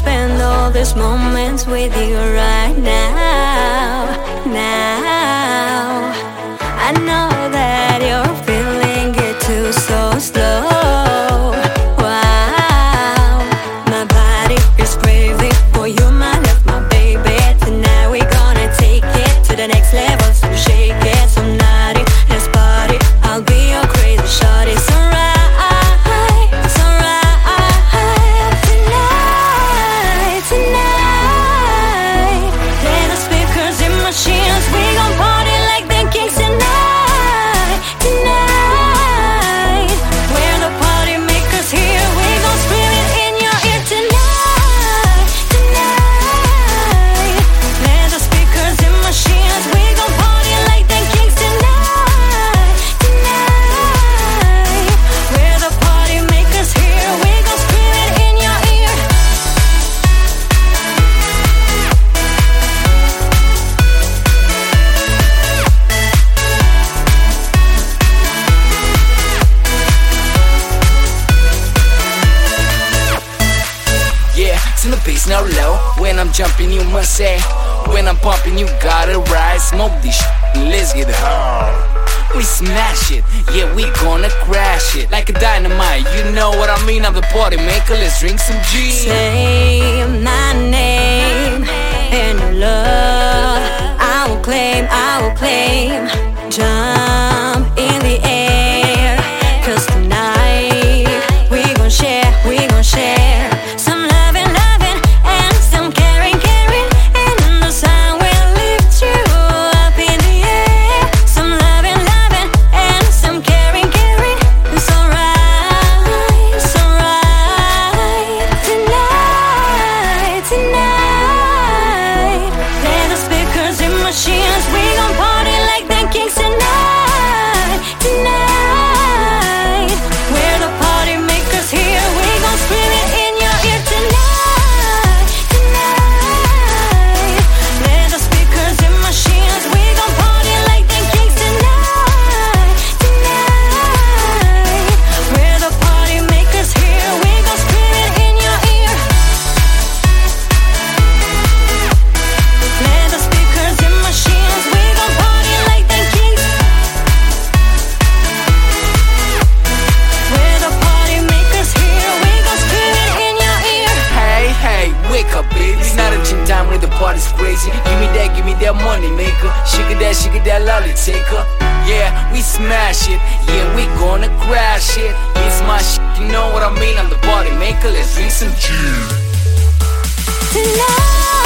spend all these moments with you right now. Now I know that you're feeling it too, so slow. Wow, my body is craving for you, my love, my baby. Tonight we're gonna take it to the next level, so shake it, so naughty, let's party. I'll be your crazy shorty. It's alright, it's alright. Tonight, play the speakers in machines. We gon' party like the kings tonight. Tonight, we're the party makers here. We gon' scream it in your ear tonight. Tonight, play the speakers in machines. We gon' party like the kings tonight. Tonight, we're the party makers here. We gon' scream it in your ear. Yeah, turn the bass now low. When I'm jumping, you must say. When I'm pumping, you gotta rise. Smoke this shit, and let's get hard. We smash it, yeah, we gonna crash it like a dynamite. You know what I mean? I'm the party maker. Let's drink some gin. Say my name and your love. I will claim, I will claim. Jump in the air, 'cause tonight we gon' share, we gon' share. Some loving, loving, and some caring, caring. And in the sun we'll lift you up in the air. Some loving, loving, and some caring, caring. It's alright, it's alright. Tonight, tonight, play the speakers in machines. We gon' party like the kings tonight. Tonight, we're the party makers here. We gon' scream it in your ear tonight. Tonight, play the speakers in machines. We gon' party like the kings tonight. Tonight, we're the party makers here. We gon' scream it in your ear. Play the speakers in machines. We gon' party like the kings. We're the party makers here. We gon' scream it in your ear. Hey, hey, wake up, baby. It's not a gym time when the party's crazy. Give me that money maker. Shake that lolly taker. Yeah, we smash it. Yeah, we gonna crash it. It's my shit, you know what I mean? I'm the party maker. Let's drink some gin. Tonight.